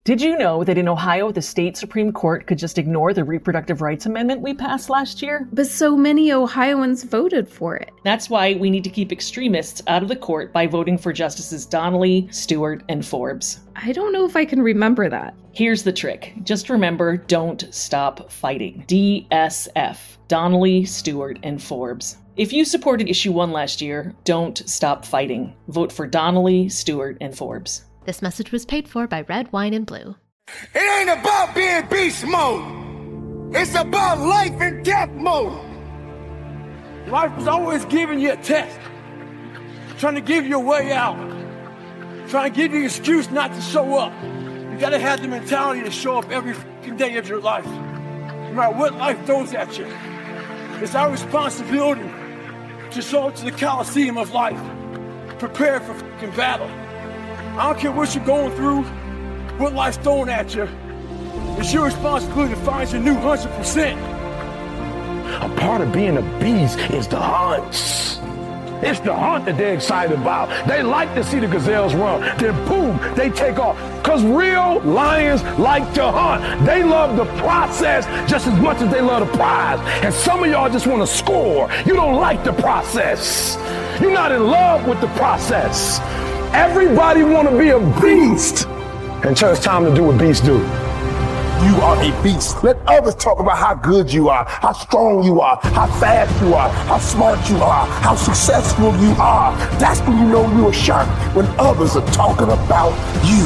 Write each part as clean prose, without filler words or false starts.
Did you know that in Ohio, the state Supreme Court could just ignore the reproductive rights amendment we passed last year? But so many Ohioans voted for it. That's why we need to keep extremists out of the court by voting for Justices Donnelly, Stewart, and Forbes. I don't know if I can remember that. Here's the trick. Just remember, don't stop fighting. DSF. Donnelly, Stewart, and Forbes. If you supported Issue 1 last year, don't stop fighting. Vote for Donnelly, Stewart, and Forbes. This message was paid for by Red Wine and Blue. It ain't about being beast mode. It's about life and death mode. Life is always giving you a test. Trying to give you a way out. Trying to give you an excuse not to show up. You gotta have the mentality to show up every fucking day of your life. No matter what life throws at you. It's our responsibility to show up to the Coliseum of life. Prepared for fucking battle. I don't care what you're going through, what life's throwing at you. It's your responsibility to find your new 100%. A part of being a beast is the hunts. It's the hunt that they're excited about. They like to see the gazelles run. Then boom, they take off. Because real lions like to hunt. They love the process just as much as they love the prize. And some of y'all just want to score. You don't like the process. You're not in love with the process. Everybody want to be a beast. Until it's time to do what beasts do. You are a beast. Let others talk about how good you are, how strong you are, how fast you are, how smart you are, how successful you are. That's when you know you're a shark, when others are talking about you.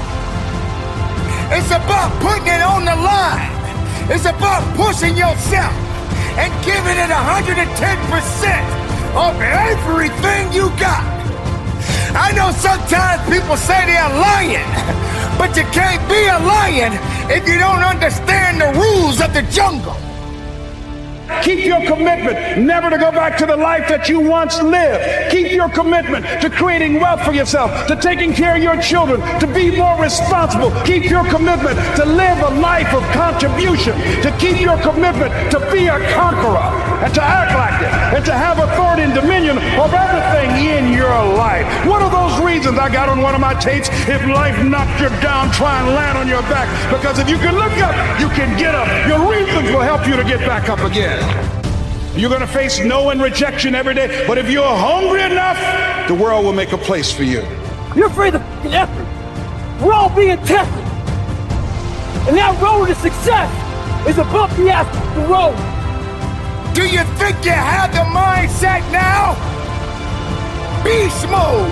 It's about putting it on the line. It's about pushing yourself and giving it 110% of everything you got. I know sometimes people say they're lying, but you can't be a lion if you don't understand the rules of the jungle. Keep your commitment never to go back to the life that you once lived. Keep your commitment to creating wealth for yourself, to taking care of your children, to be more responsible. Keep your commitment to live a life of contribution, to keep your commitment to be a conqueror and to act like it and to have authority and dominion of everything in your life. One of those reasons I got on one of my tapes, if life knocked you down, try and land on your back, because if you can look up, you can get up. Your reasons will help you to get back up again. You're going to face no and rejection every day, but if you're hungry enough, the world will make a place for you. You're afraid of fucking effort. We're all being tested. And that road to success is a bumpy ass road. Do you think you have the mindset now? Beast mode.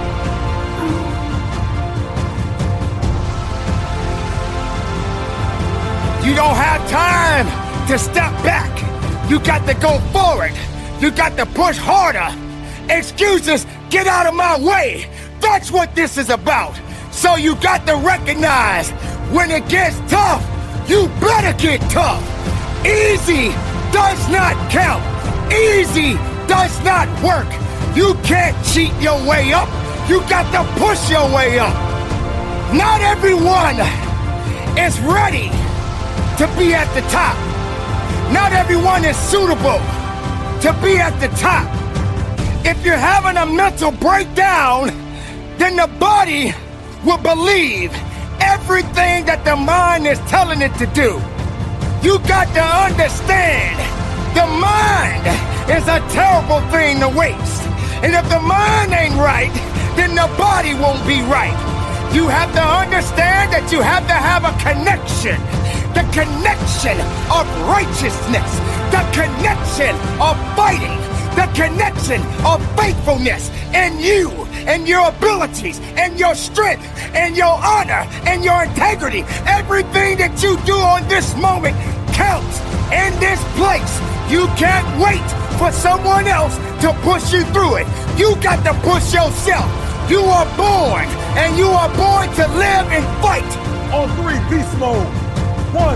You don't have time to step back. You got to go forward. You got to push harder. Excuses, get out of my way. That's what this is about. So you got to recognize when it gets tough, you better get tough. Easy does not count. Easy does not work. You can't cheat your way up. You got to push your way up. Not everyone is ready to be at the top. Not everyone is suitable to be at the top. If you're having a mental breakdown, then the body will believe everything that the mind is telling it to do. You got to understand, the mind is a terrible thing to waste. And if the mind ain't right, then the body won't be right. You have to understand that you have to have a connection. The connection of righteousness, the connection of fighting, the connection of faithfulness, and you, and your abilities, and your strength, and your honor, and your integrity. Everything that you do on this moment counts in this place. You can't wait for someone else to push you through it. You got to push yourself. You are born, and you are born to live and fight. On 3, beast mode. 1, 2, 3.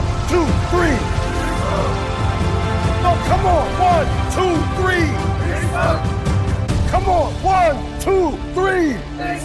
Oh, come on. 1, 2, 3. Come on. 1, 2, 3.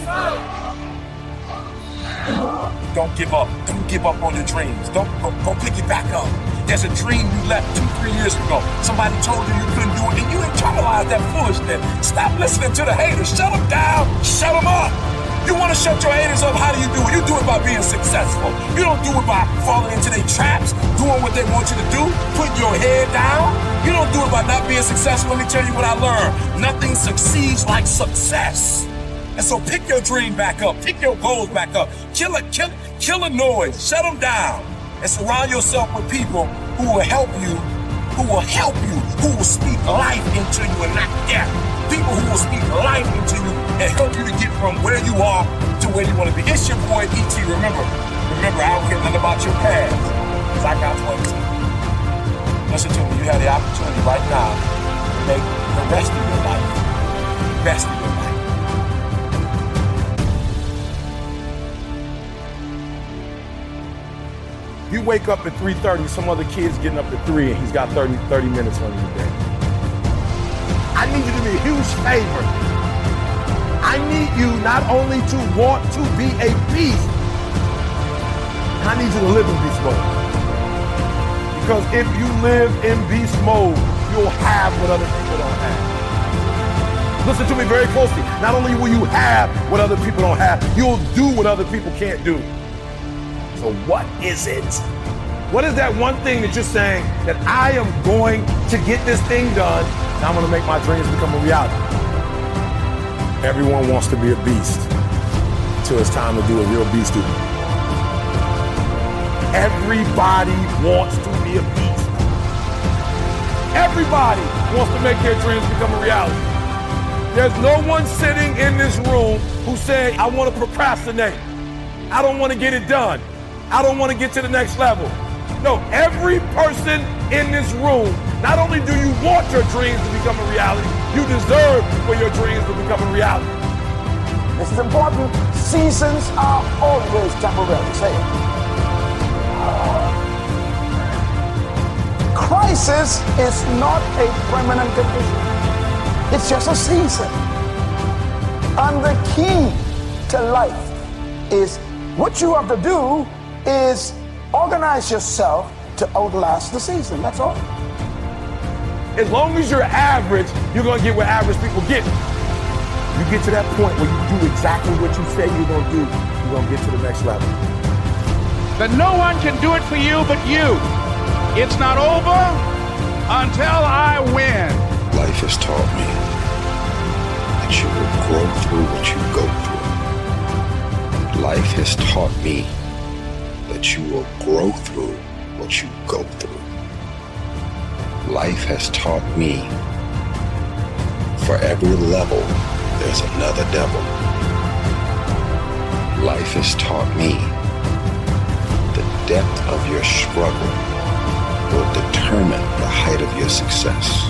Don't give up. Don't give up on your dreams. Don't pick it back up. There's a dream you left 2-3 years ago. Somebody told you you couldn't do it, and you internalized that foolishness. Stop listening to the haters. Shut them down. Shut them up. You want to shut your haters up, how do you do it? You do it by being successful. You don't do it by falling into their traps, doing what they want you to do, putting your head down. You don't do it by not being successful. Let me tell you what I learned. Nothing succeeds like success. And so pick your dream back up. Pick your goals back up. Kill a noise. Shut them down. And surround yourself with people who will help you, who will speak life into you and not death. People who will speak life into you and help you to get from where you are to where you want to be. It's your boy, E.T. Remember, I don't care nothing about your past, because I got one too. Listen to me, you have the opportunity right now to make the rest of your life the best of your life. You wake up at 3:30, some other kid's getting up at 3 and he's got 30 minutes on you today. I need you to do me a huge favor. I need you not only to want to be a beast, I need you to live in beast mode. Because if you live in beast mode, you'll have what other people don't have. Listen to me very closely. Not only will you have what other people don't have, you'll do what other people can't do. So what is it? What is that one thing that you're saying that I am going to get this thing done and I'm going to make my dreams become a reality? Everyone wants to be a beast until it's time to do a real beast duty. Everybody wants to be a beast. Everybody wants to make their dreams become a reality. There's no one sitting in this room who say, I want to procrastinate. I don't want to get it done. I don't want to get to the next level. No, every person in this room, not only do you want your dreams to become a reality, you deserve for your dreams to become a reality. This is important. Seasons are always temporary. Say it. Crisis is not a permanent condition. It's just a season. And the key to life is what you have to do is organize yourself to outlast the season. That's all. As long as you're average, you're going to get what average people get. You get to that point where you do exactly what you say you're going to do, you're going to get to the next level. That no one can do it for you but you. It's not over until I win. Life has taught me that you will grow through what you go through. Life has taught me that you will grow through what you go through. Life has taught me for every level, there's another devil. Life has taught me the depth of your struggle will determine the height of your success.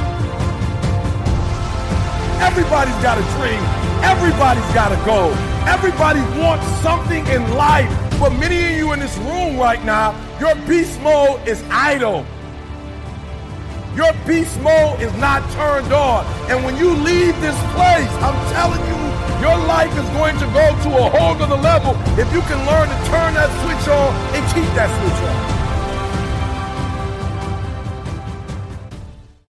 Everybody's got a dream. Everybody's got a goal. Everybody wants something in life. But many of you in this room right now, your beast mode is idle. Your beast mode is not turned on. And when you leave this place, I'm telling you, your life is going to go to a whole other level if you can learn to turn that switch on and keep that switch on.